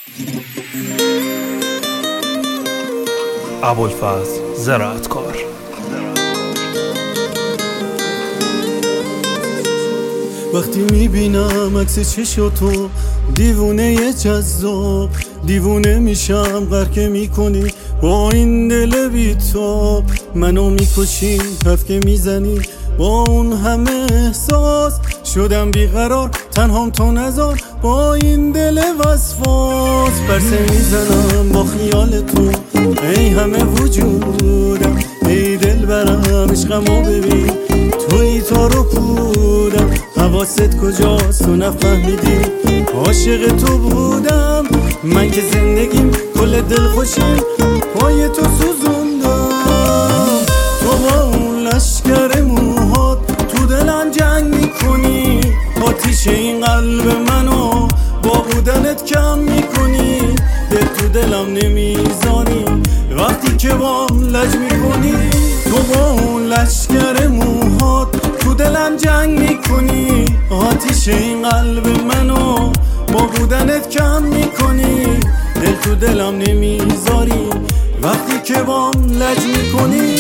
ابوالفضل زراعتکار. وقتی میبینم عکس چشاتو دیوونه جذاب، دیوونه میشم غرقه میکنی با این دل بیتاب. منو میکشی حرف که میزنی با اون همه احساس، شدم بیقرار تنهام تو نذار با این دل وسواس. پرسه میزنم با خیال تو ای همه وجودم، ای دل برم عشقمو ببین توی تا رو پودم. حواست کجاست تو نفهمیدی عاشق تو بودم، من که زندگیم کل دل خوشیم پای تو سوزوندم. تو با اون لشکر موهات تو دلم جنگ میکنی، آتیش این قلب منو با بودنت کم میکنی. دل تو دلم نمیذاری وقتی که بام لج میکنی. تو با اون لشکر موهات تو دلم جنگ میکنی، آتیش این قلب منو با بودنت کم میکنی. دل تو دلم نمیذاری وقتی که بام لج میکنی.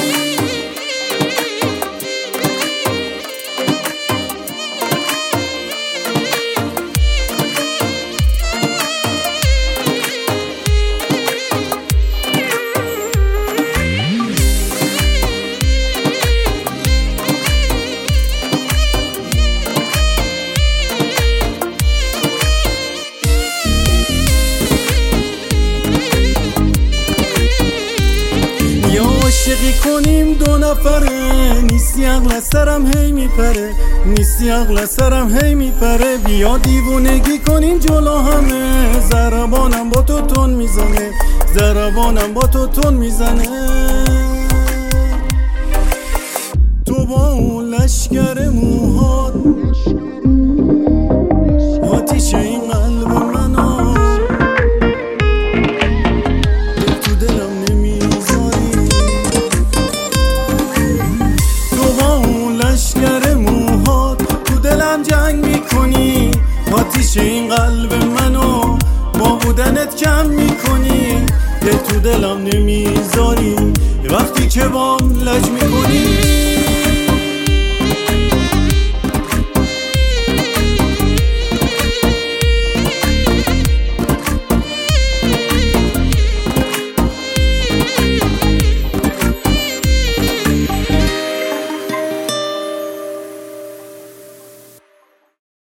عاشقی کنیم دو نفره، نیستی عقل از سرم هی میپره، نیستی عقل از سرم هی میپره. بیا دیوونگی کنیم جلو همه، ضربانم با تو تون میزنه، ضربانم با تو تون میزنه. تو با اون لشکر موهات آتیش این قلب منو تو دلم نمیذاری. تو با اون لشکر موهات تو دلم جنگ میکنی، آتیش این قلب منو با بودنت کم میکنی. دل تو دلم نمیذاری وقتی که بام لج میکنی.